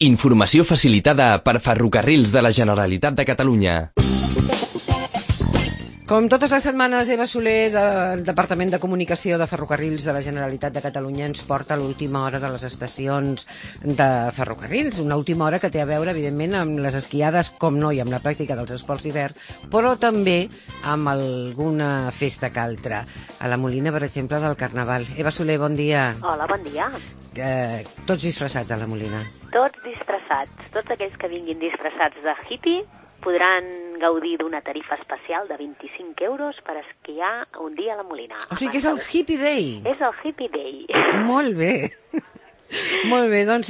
Informació facilitada per Ferrocarrils de la Generalitat de Catalunya. Com totes les setmanes, Eva Soler, del Departament de Comunicació de Ferrocarrils de la Generalitat de Catalunya, ens porta a l'última hora de les estacions de ferrocarrils. Una última hora que té a veure, evidentment, amb les esquiades, com no, i amb la pràctica dels esports d'hivern, però també amb alguna festa que altra. A la Molina, per exemple, del Carnaval. Eva Soler, bon dia. Hola, bon dia. Tots disfressats a la Molina. Tots disfressats. Tots aquells que vinguin disfressats de hippie podran gaudir d'una tarifa especial de 25 euros per esquiar un dia a la Molina. O sigui que és el Hippie Day. És el Hippie Day. Molt bé. Molt bé, doncs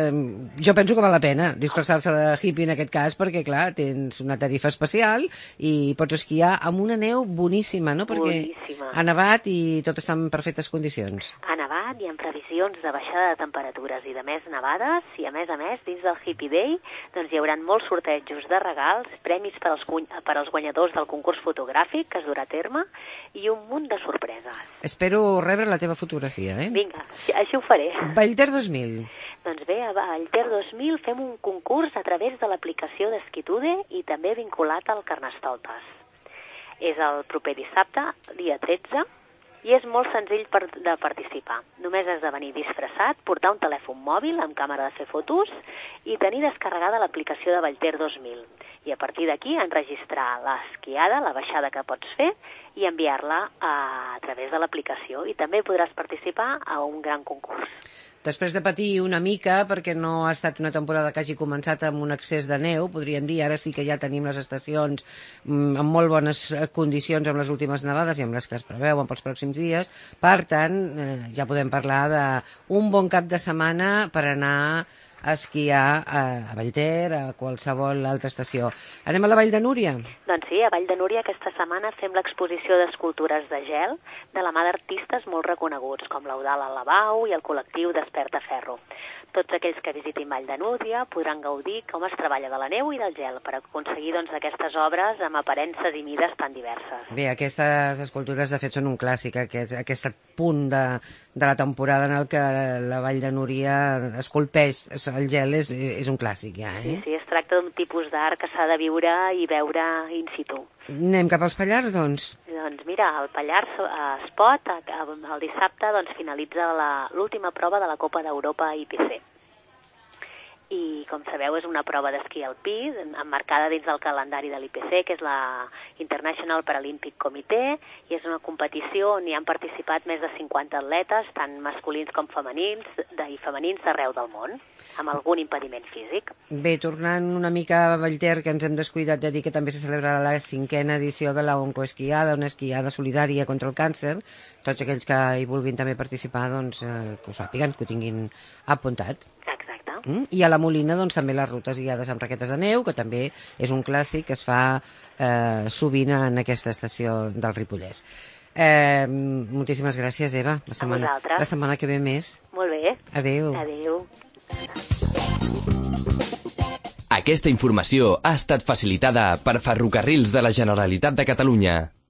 jo penso que val la pena disfressar-se de hippie en aquest cas, perquè clar, tens una tarifa especial i pots esquiar amb una neu boníssima, no? Perquè boníssima. Ha nevat i tot està en perfectes condicions. Ha nevat i amb previsions de baixada de temperatures i de més nevades, i a més, dins del Hippie Day, doncs hi haurà molts sortejos de regals, premis per als guanyadors del concurs fotogràfic que es durà a terme i un munt de sorpreses. Espero rebre la teva fotografia, Vinga, així ho faré. Vallter 2000. Doncs bé, a Vallter 2000 fem un concurs a través de l'aplicació d'Esquitude i també vinculat al Carnestoltes. És el proper dissabte, dia 13, i és molt senzill de participar. Només has de venir disfressat, portar un telèfon mòbil amb càmera de fer fotos i tenir descarregada l'aplicació de Vallter 2000. I a partir d'aquí enregistrar l'esquiada, la baixada que pots fer, i enviar-la a través de l'aplicació. I també podràs participar a un gran concurs. Després de patir una mica, perquè no ha estat una temporada que hagi començat amb un excés de neu, podríem dir, ara sí que ja tenim les estacions en molt bones condicions amb les últimes nevades i amb les que es preveuen pels pròxims dies. Per tant, ja podem parlar d'un bon cap de setmana per anar a esquiar a Vallter, a qualsevol altra estació. Anem a la Vall de Núria? Doncs sí, a Vall de Núria aquesta setmana fem l'exposició d'escultures de gel de la mà d'artistes molt reconeguts, com l'Eudal Alabau i el col·lectiu Desperta Ferro. Tots aquells que visitin Vall de Núria podran gaudir com es treballa de la neu i del gel per aconseguir aquestes obres amb aparences i mides tan diverses. Bé, aquestes escultures de fet són un clàssic, aquest punt de la temporada en el que la Vall de Núria esculpeix el gel és un clàssic ja, Sí, es tracta d'un tipus d'art que s'ha de viure i veure in situ. Anem cap als Pallars, doncs? Doncs mira, el Pallars Espot el dissabte finalitza l'última prova de la Copa d'Europa IPC. I, com sabeu, és una prova d'esquí alpí emmarcada dins del calendari de l'IPC, que és la International Paralympic Committee, i és una competició on hi han participat més de 50 atletes, tant masculins com femenins, i femenins d'arreu del món, amb algun impediment físic. Bé, tornant una mica a Vallter, que ens hem descuidat de dir que també se celebrarà la 5a edició de la Oncoesquiada, una esquiada solidària contra el càncer. Tots aquells que hi vulguin també participar, doncs, que ho sàpiguen, que ho tinguin apuntat. I a la Molina doncs, també les rutes guiades amb raquetes de neu, que també és un clàssic que es fa sovint en aquesta estació del Ripollès. Moltíssimes gràcies, Eva. La setmana que ve més. Molt bé. Adéu. Adéu. Aquesta informació ha estat facilitada per Ferrocarrils de la Generalitat de Catalunya.